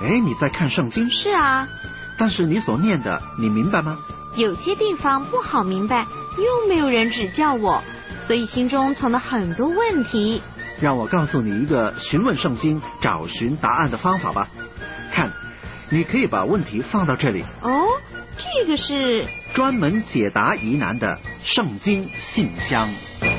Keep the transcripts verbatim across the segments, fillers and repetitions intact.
哎，你在看圣经？ 是啊。 但是你所念的，你明白吗？ 有些地方不好明白，又没有人指教我，所以心中存了很多问题。 让我告诉你一个询问圣经、找寻答案的方法吧。看，你可以把问题放到这里。 哦，这个是专门解答疑难的圣经信箱。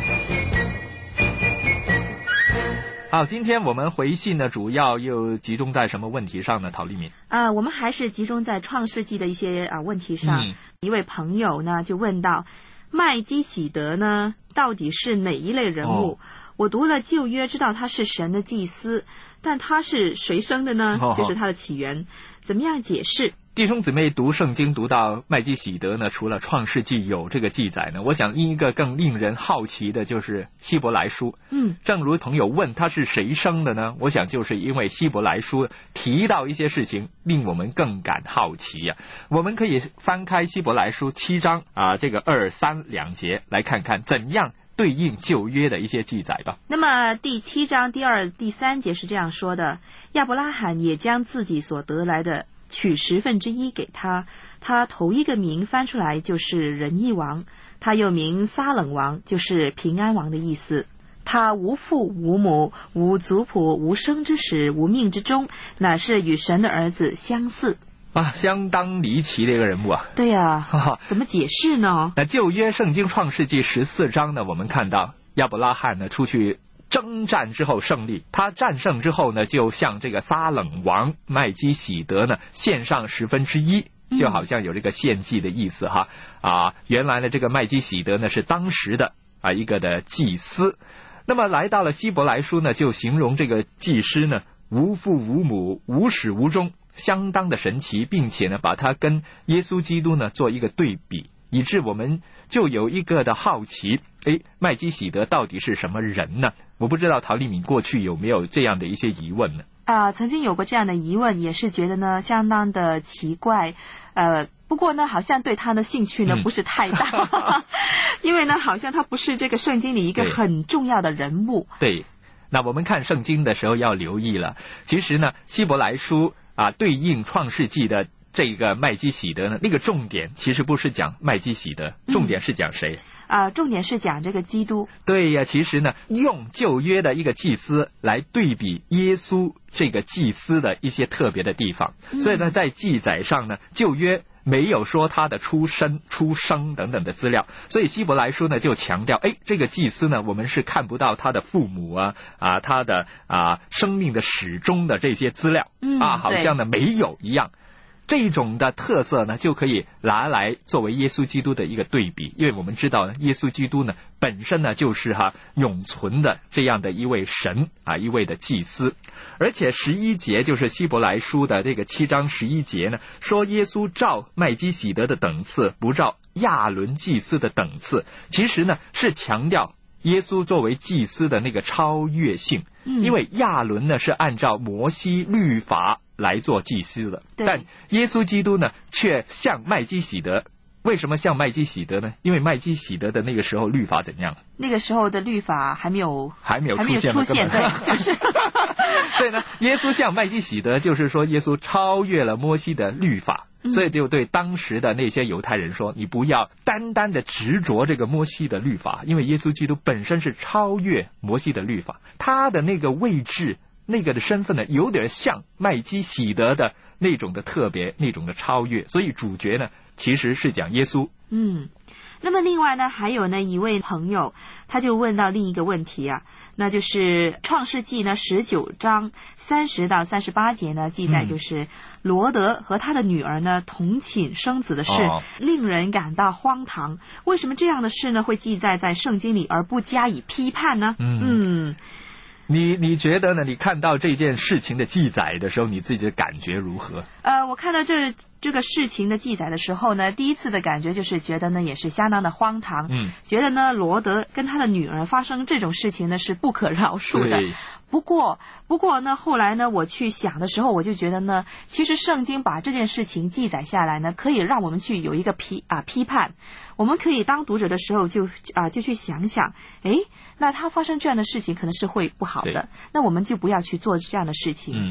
好，今天我们回信呢，主要又集中在什么问题上呢？陶丽敏啊、呃，我们还是集中在创世纪的一些啊、呃、问题上、嗯。一位朋友呢就问到，麦基洗德呢到底是哪一类人物？哦、我读了旧约，知道他是神的祭司，但他是谁生的呢？哦、就是他的起源，怎么样解释？ 弟兄姊妹读圣经读到麦基洗德呢，除了创世纪有这个记载呢，我想另一个更令人好奇的就是希伯来书。 嗯， 正如朋友问他是谁生的呢？我想就是因为希伯来书提到一些事情，令我们更感好奇呀、啊。我们可以翻开希伯来书七章啊，这个二三两节来看看怎样对应旧约的一些记载吧。 那么第七章第二、第三节是这样说的：亚伯拉罕也将自己所得来的取十分之一给他，他头一个名翻出来就是仁义王，他又名撒冷王，就是平安王的意思。他无父无母，无族谱，无生之始，无命之终，乃是与神的儿子相似。 啊，相当离奇的一个人物啊！ 对呀、啊，怎么解释呢？ 那旧约圣经创世纪十四章呢，我们看到亚伯拉罕呢出去征战之后胜利，他战胜之后呢，就向这个撒冷王麦基洗德呢献上十分之一，就好像有这个献祭的意思哈。啊，原来呢这个麦基洗德呢是当时的啊一个的祭司。那么来到了希伯来书呢，就形容这个祭司呢无父无母，无始无终，相当的神奇，并且呢把他跟耶稣基督呢做一个对比，以致我们就有一个的好奇，诶，麦基洗德到底是什么人呢？我不知道陶丽敏过去有没有这样的一些疑问呢？ 啊、呃，曾经有过这样的疑问，也是觉得呢相当的奇怪，呃，不过呢好像对他的兴趣呢、嗯、不是太大，因为呢好像他不是这个圣经里一个很重要的人物。 对，那我们看圣经的时候要留意了，其实呢希伯来书啊对应创世纪的这个麦基洗德呢，那个重点其实不是讲麦基洗德，重点是讲谁？ 啊、嗯呃，重点是讲这个基督。 对呀，其实呢，用旧约的一个祭司来对比耶稣这个祭司的一些特别的地方，嗯、所以呢，在记载上呢，旧约没有说他的出身、出生等等的资料，所以希伯来书呢就强调，哎，这个祭司呢，我们是看不到他的父母啊啊，他的啊生命的始终的这些资料、 嗯、 啊，好像呢没有一样。这种的特色呢，就可以拿来作为耶稣基督的一个对比，因为我们知道呢，耶稣基督呢本身呢就是哈永存的这样的一位神啊，一位的祭司。而且十一节就是希伯来书的这个七章十一节呢，说耶稣照麦基洗德的等次，不照亚伦祭司的等次，其实呢是强调耶稣作为祭司的那个超越性，因为亚伦呢是按照摩西律法来做祭司的，但耶稣基督呢却像麦基洗德。为什么像麦基洗德呢？因为麦基洗德的那个时候律法怎样？ 那个时候的律法还没有还没有出现， 出现对，就是所以呢，耶稣像麦基洗德，就是说耶稣超越了摩西的律法，所以就对当时的那些犹太人说，你不要单单的执着这个摩西的律法，因为耶稣基督本身是超越摩西的律法，他的那个位置那个的身份呢，有点像麦基洗德的那种的特别，那种的超越，所以主角呢其实是讲耶稣。 嗯，那么另外呢，还有呢一位朋友，他就问到另一个问题啊，那就是创世纪呢十九章三十到三十八节呢记载，就是罗德和他的女儿呢同寝生子的事， 哦、 令人感到荒唐。为什么这样的事呢会记载在圣经里而不加以批判呢？ 嗯。 嗯你你觉得呢？你看到这件事情的记载的时候，你自己的感觉如何？ 呃，我看到这这个事情的记载的时候呢，第一次的感觉就是觉得呢，也是相当的荒唐。 嗯， 觉得呢，罗德跟他的女儿发生这种事情呢，是不可饶恕的。不过，不过呢，后来呢，我去想的时候，我就觉得呢，其实圣经把这件事情记载下来呢，可以让我们去有一个批啊批判。我们可以当读者的时候就啊就去想想，诶，那他发生这样的事情可能是会不好的，那我们就不要去做这样的事情。 嗯，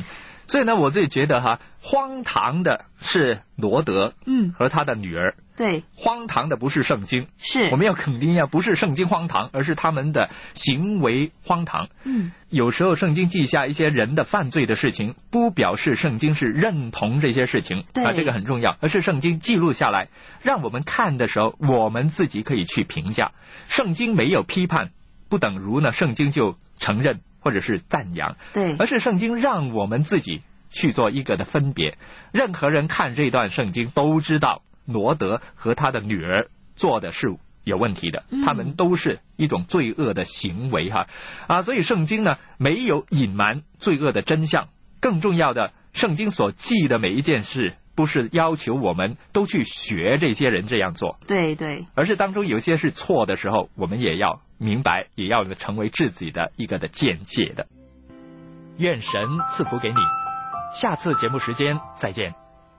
所以呢，我自己觉得哈，荒唐的是罗德， 嗯， 和他的女儿。 对， 荒唐的不是圣经， 是我们要肯定一下，不是圣经荒唐，而是他们的行为荒唐。 嗯， 有时候圣经记下一些人的犯罪的事情，不表示圣经是认同这些事情， 对啊，这个很重要，而是圣经记录下来，让我们看的时候，我们自己可以去评价。圣经没有批判，不等如呢，圣经就承认或者是赞扬， 对， 而是圣经让我们自己去做一个的分别。任何人看这段圣经都知道罗德和他的女儿做的是有问题的，他们都是一种罪恶的行为哈啊，所以圣经呢没有隐瞒罪恶的真相。更重要的，圣经所记的每一件事，不是要求我们都去学这些人这样做， 对对， 而是当中有些是错的时候，我们也要明白，也要成为自己的一个的见解的。愿神赐福给你，下次节目时间再见。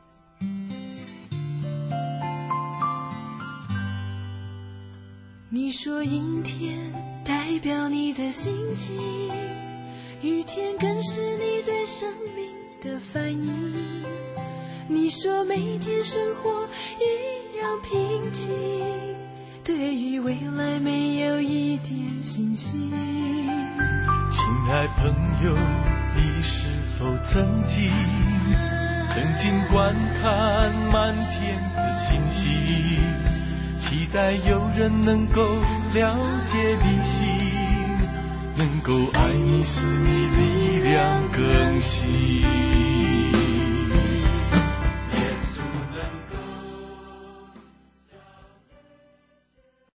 你说阴天代表你的心情，雨天更是你对生命的反应。你说每天生活一样平静，对于未来没有一点信心。 亲爱朋友，你是否曾经曾经观看满天的星星，期待有人能够了解你心，能够爱你使你力量更新。